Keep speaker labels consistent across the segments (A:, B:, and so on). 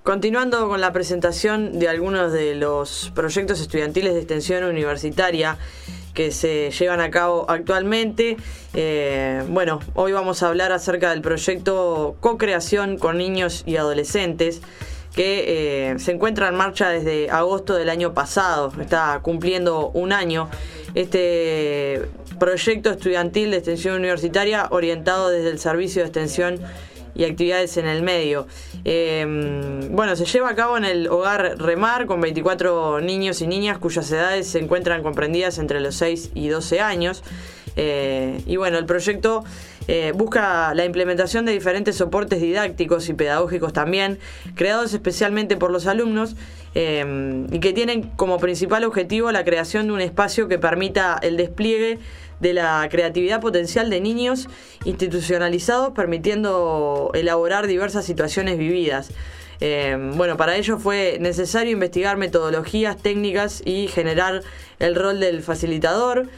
A: Continuando con la presentación de algunos de los proyectos estudiantiles de extensión universitaria que se llevan a cabo actualmente, hoy vamos a hablar acerca del proyecto Co-Creación con Niños y Adolescentes, que se encuentra en marcha desde agosto del año pasado. Está cumpliendo un año este proyecto estudiantil de extensión universitaria orientado desde el Servicio de Extensión y Actividades en el Medio. Se lleva a cabo en el Hogar Remar con 24 niños y niñas cuyas edades se encuentran comprendidas entre los 6 y 12 años. El proyecto busca la implementación de diferentes soportes didácticos y pedagógicos también, creados especialmente por los alumnos y que tienen como principal objetivo la creación de un espacio que permita el despliegue de la creatividad potencial de niños institucionalizados, permitiendo elaborar diversas situaciones vividas. Para ello fue necesario investigar metodologías, técnicas y generar el rol del facilitador.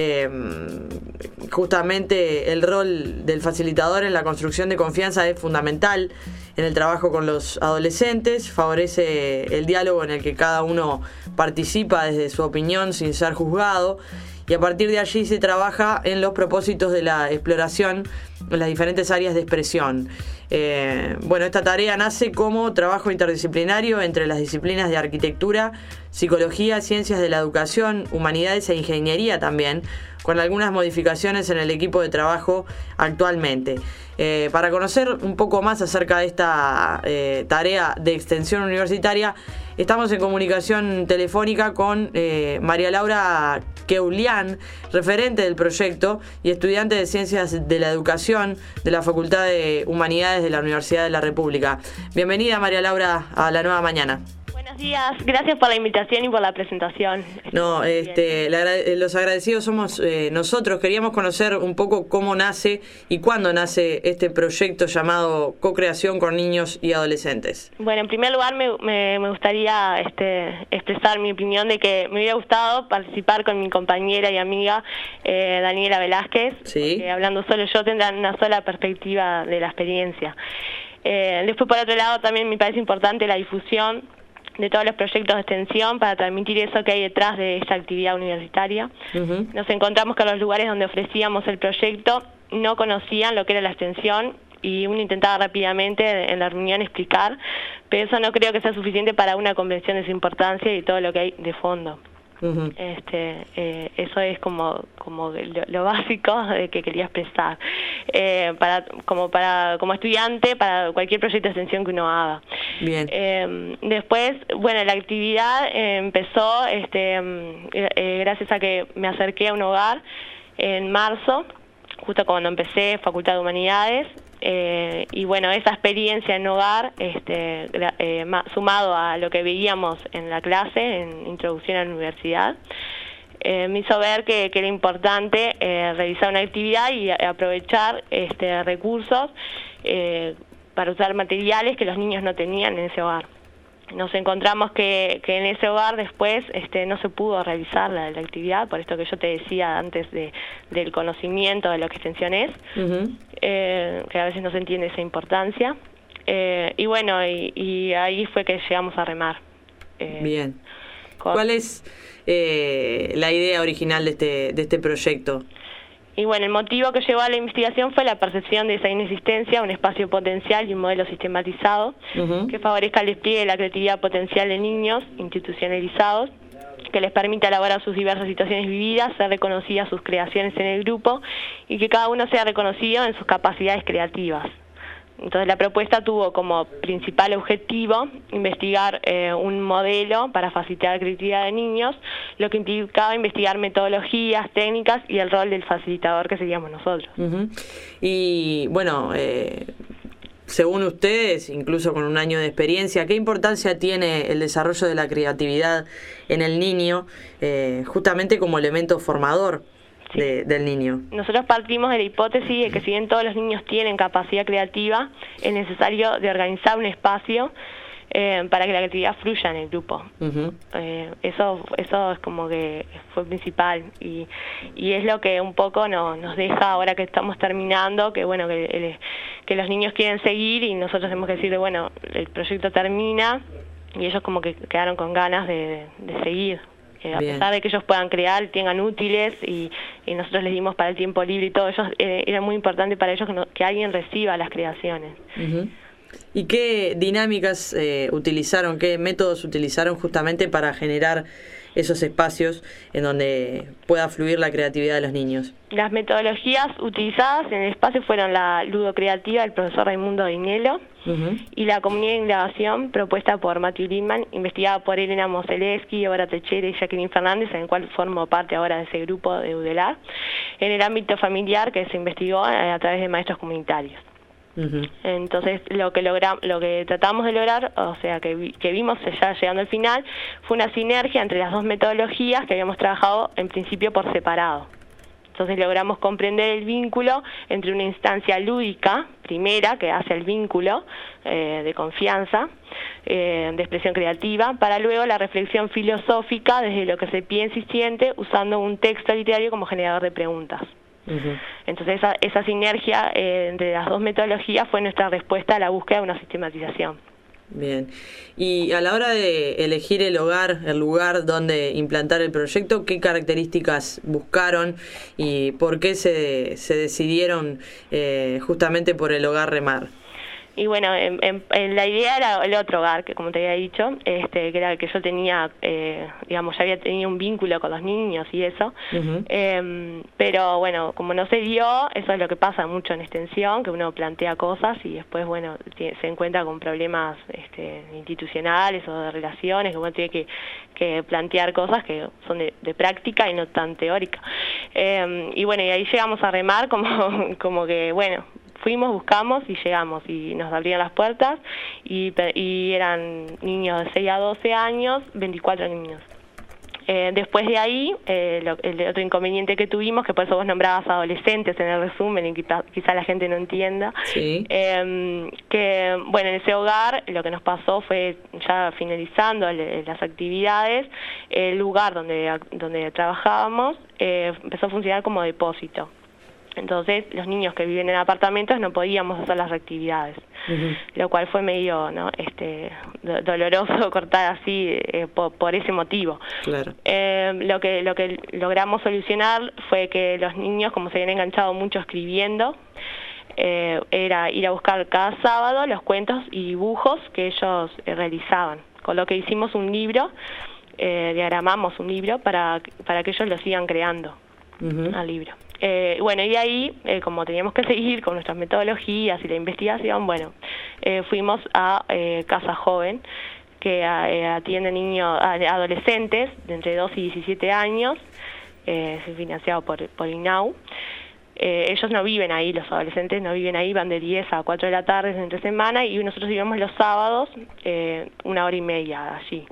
A: Justamente el rol del facilitador en la construcción de confianza es fundamental en el trabajo con los adolescentes, favorece el diálogo en el que cada uno participa desde su opinión sin ser juzgado, y a partir de allí se trabaja en los propósitos de la exploración en las diferentes áreas de expresión. Esta tarea nace como trabajo interdisciplinario entre las disciplinas de arquitectura, psicología, ciencias de la educación, humanidades e ingeniería también, con algunas modificaciones en el equipo de trabajo actualmente. Para conocer un poco más acerca de esta tarea de extensión universitaria, estamos en comunicación telefónica con María Laura Keulian, referente del proyecto y estudiante de Ciencias de la Educación de la Facultad de Humanidades de la Universidad de la República. Bienvenida, María Laura, a La Nueva Mañana.
B: Buenos días, gracias por la invitación y por la presentación.
A: Los agradecidos somos nosotros. Queríamos conocer un poco cómo nace y cuándo nace este proyecto llamado Co-Creación con Niños y Adolescentes.
B: Bueno, en primer lugar me gustaría expresar mi opinión de que me hubiera gustado participar con mi compañera y amiga Daniela Velázquez,
A: sí,
B: porque hablando solo yo tendrán una sola perspectiva de la experiencia. Después, por otro lado, también me parece importante la difusión de todos los proyectos de extensión para transmitir eso que hay detrás de esta actividad universitaria.
A: Uh-huh.
B: Nos encontramos que los lugares donde ofrecíamos el proyecto no conocían lo que era la extensión y uno intentaba rápidamente en la reunión explicar, pero eso no creo que sea suficiente para una comprensión de su importancia y todo lo que hay de fondo.
A: Uh-huh.
B: Eso es como lo básico de que quería expresar como estudiante para cualquier proyecto de extensión que uno haga.
A: Bien.
B: Después, la actividad empezó gracias a que me acerqué a un hogar en marzo, justo cuando empecé Facultad de Humanidades. Esa experiencia en hogar, sumado a lo que veíamos en la clase, en Introducción a la Universidad, me hizo ver que era importante realizar una actividad y aprovechar recursos para usar materiales que los niños no tenían en ese hogar. Nos encontramos que en ese hogar después no se pudo realizar la actividad, por esto que yo te decía antes del conocimiento de lo que extensión es,
A: Uh-huh.
B: Que a veces no se entiende esa importancia. Y ahí fue que llegamos a remar.
A: Bien. ¿Cuál es la idea original de este proyecto?
B: Y el motivo que llevó a la investigación fue la percepción de esa inexistencia, un espacio potencial y un modelo sistematizado,
A: Uh-huh,
B: que favorezca el despliegue de la creatividad potencial de niños institucionalizados, que les permita elaborar sus diversas situaciones vividas, ser reconocidas sus creaciones en el grupo y que cada uno sea reconocido en sus capacidades creativas. Entonces la propuesta tuvo como principal objetivo investigar un modelo para facilitar la creatividad de niños, lo que implicaba investigar metodologías, técnicas y el rol del facilitador, que seríamos nosotros.
A: Uh-huh. Según ustedes, incluso con un año de experiencia, ¿qué importancia tiene el desarrollo de la creatividad en el niño, justamente como elemento formador del niño?
B: Nosotros partimos de la hipótesis de que si bien todos los niños tienen capacidad creativa, es necesario de organizar un espacio para que la creatividad fluya en el grupo. Eso es como que fue principal y es lo que un poco nos deja ahora que estamos terminando, que bueno, que los niños quieren seguir y nosotros tenemos que decirle, bueno, el proyecto termina, y ellos como que quedaron con ganas de seguir. A pesar de que ellos puedan crear, tengan útiles y nosotros les dimos para el tiempo libre y todo, ellos era muy importante para ellos que alguien reciba las creaciones.
A: ¿Y qué dinámicas utilizaron, qué métodos utilizaron justamente para generar esos espacios en donde pueda fluir la creatividad de los niños?
B: Las metodologías utilizadas en el espacio fueron la ludocreativa del profesor Raimundo Dinelo y la comunidad de indagación propuesta por Matthew Lindman, investigada por Elena Moseleski, Obra Techera y Jacqueline Fernández, en el cual formo parte ahora de ese grupo de UDELAR, en el ámbito familiar que se investigó a través de maestros comunitarios. Entonces lo que tratamos de lograr, o sea que vimos ya llegando al final, fue una sinergia entre las dos metodologías que habíamos trabajado en principio por separado. Entonces logramos comprender el vínculo entre una instancia lúdica, primera, que hace el vínculo de confianza, de expresión creativa, para luego la reflexión filosófica desde lo que se piensa y siente, usando un texto literario como generador de preguntas. Entonces esa sinergia entre las dos metodologías fue nuestra respuesta a la búsqueda de una sistematización.
A: Bien. Y a la hora de elegir el lugar donde implantar el proyecto, ¿qué características buscaron y por qué se decidieron justamente por el hogar Remar?
B: Y bueno, la idea era el otro hogar, que como te había dicho, que era el que yo tenía, digamos, ya había tenido un vínculo con los niños y eso, pero bueno, como no se dio, eso es lo que pasa mucho en extensión, que uno plantea cosas y después, bueno, se encuentra con problemas institucionales o de relaciones, que uno tiene que plantear cosas que son de práctica y no tan teórica. Y bueno, y ahí llegamos a Remar como que, bueno, fuimos, buscamos y llegamos y nos abrían las puertas y eran niños de 6 a 12 años, 24 niños. Después de ahí, el otro inconveniente que tuvimos, que por eso vos nombrabas adolescentes en el resumen y quizá la gente no entienda, que bueno, en ese hogar lo que nos pasó fue, ya finalizando las actividades, el lugar donde trabajábamos empezó a funcionar como depósito. Entonces los niños que viven en apartamentos no podíamos hacer las actividades, lo cual fue medio doloroso cortar así por ese motivo.
A: Claro.
B: Lo que logramos solucionar fue que los niños, como se habían enganchado mucho escribiendo, era ir a buscar cada sábado los cuentos y dibujos que ellos realizaban, con lo que hicimos un libro, diagramamos un libro para que ellos lo sigan creando al libro. Bueno, y ahí, como teníamos que seguir con nuestras metodologías y la investigación, bueno, fuimos a Casa Joven, que atiende adolescentes de entre 2 y 17 años, es financiado por INAU. Ellos no viven ahí, los adolescentes no viven ahí, van de 10 a 4 de la tarde entre semana, y nosotros íbamos los sábados 1 hora y media allí.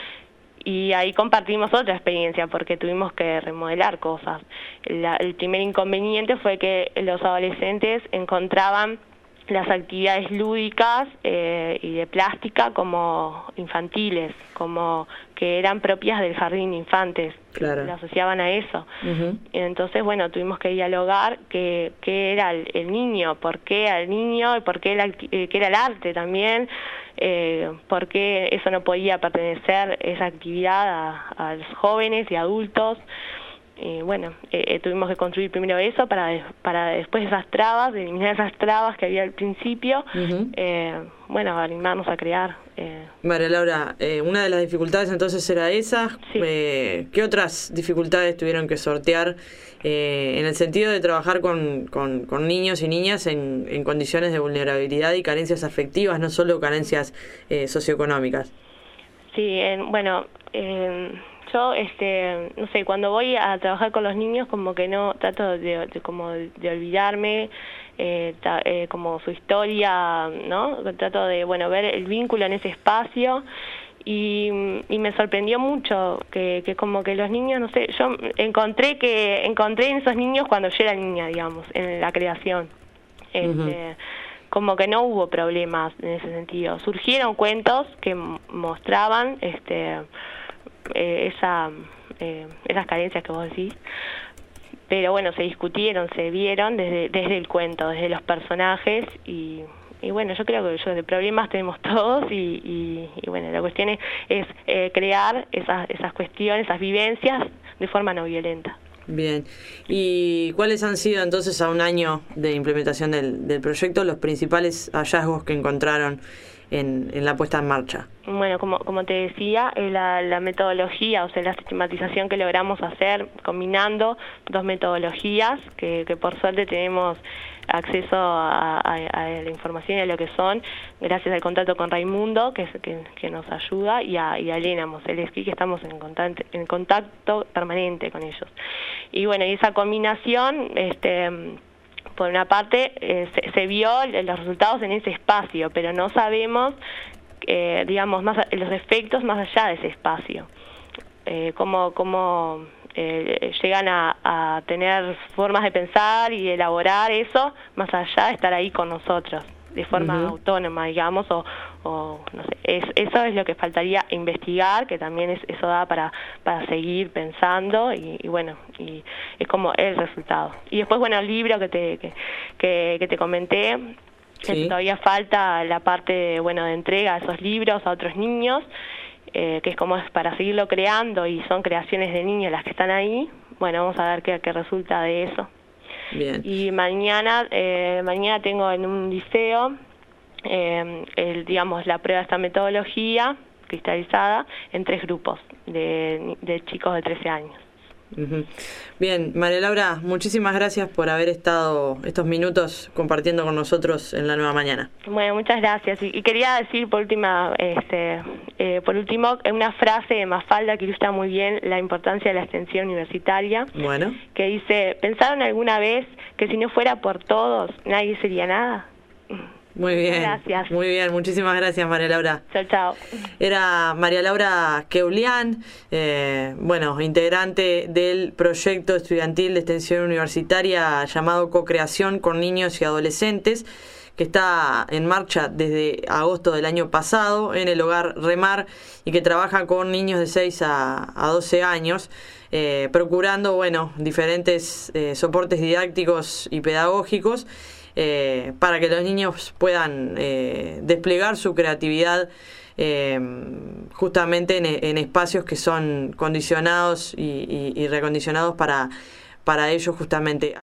B: Y ahí compartimos otra experiencia porque tuvimos que remodelar cosas. El primer inconveniente fue que los adolescentes encontraban las actividades lúdicas y de plástica como infantiles, como que eran propias del jardín de infantes.
A: Claro.
B: Lo asociaban a eso. Entonces, bueno, tuvimos que dialogar qué era el niño, por qué al niño, y por qué qué era el arte también, por qué eso no podía pertenecer, esa actividad, a los jóvenes y adultos. Bueno, tuvimos que construir primero eso para después esas trabas, eliminar esas trabas que había al principio, bueno, animarnos a crear.
A: María Laura, una de las dificultades entonces era esa.
B: Sí.
A: ¿Qué otras dificultades tuvieron que sortear en el sentido de trabajar con niños y niñas en condiciones de vulnerabilidad y carencias afectivas, no solo carencias socioeconómicas?
B: Sí, bueno, yo, no sé, cuando voy a trabajar con los niños, como que no trato de olvidarme como su historia, ¿no? Trato de, bueno, ver el vínculo en ese espacio y me sorprendió mucho que como que los niños, no sé, yo encontré en esos niños cuando yo era niña, digamos, en la creación. como que no hubo problemas en ese sentido. Surgieron cuentos que mostraban esas carencias que vos decís, pero bueno, se discutieron, se vieron desde el cuento, desde los personajes y bueno, yo creo que de problemas tenemos todos y bueno, la cuestión es crear esas cuestiones, esas vivencias de forma no violenta.
A: Bien, ¿y cuáles han sido entonces, a un año de implementación del proyecto, los principales hallazgos que encontraron en la puesta en marcha?
B: Bueno, como te decía, la metodología, o sea, la sistematización que logramos hacer combinando dos metodologías que por suerte tenemos acceso a la información y a lo que son, gracias al contacto con Raimundo, que nos ayuda, y a Elena Moseleski, que estamos en contacto permanente con ellos. Y bueno, y esa combinación, por una parte, se vio los resultados en ese espacio, pero no sabemos, digamos, los efectos más allá de ese espacio. Cómo llegan a tener formas de pensar y de elaborar eso, más allá de estar ahí con nosotros, de forma autónoma, digamos, o no sé, eso es lo que faltaría investigar, que también eso da para seguir pensando y bueno, y es como el resultado. Y después, bueno, el libro que te comenté,
A: sí,
B: todavía falta la parte de entrega de esos libros a otros niños, que es como es para seguirlo creando, y son creaciones de niños las que están ahí. Bueno, vamos a ver qué resulta de eso.
A: Bien.
B: Y mañana tengo en un liceo digamos, la prueba de esta metodología cristalizada en 3 grupos de chicos de 13 años.
A: Bien, María Laura, muchísimas gracias por haber estado estos minutos compartiendo con nosotros en La Nueva Mañana.
B: Bueno, muchas gracias. Y quería decir por último una frase de Mafalda que ilustra muy bien la importancia de la extensión universitaria.
A: Bueno.
B: Que dice: ¿pensaron alguna vez que si no fuera por todos nadie sería nada?
A: Muy bien.
B: Gracias.
A: Muy bien, muchísimas gracias, María Laura.
B: Chao, chao.
A: Era María Laura Queulián, integrante del proyecto estudiantil de extensión universitaria llamado Co-Creación con Niños y Adolescentes, que está en marcha desde agosto del año pasado en el hogar Remar y que trabaja con niños de 6 a 12 años, procurando diferentes soportes didácticos y pedagógicos para que los niños puedan desplegar su creatividad justamente en espacios que son condicionados y recondicionados para ellos justamente.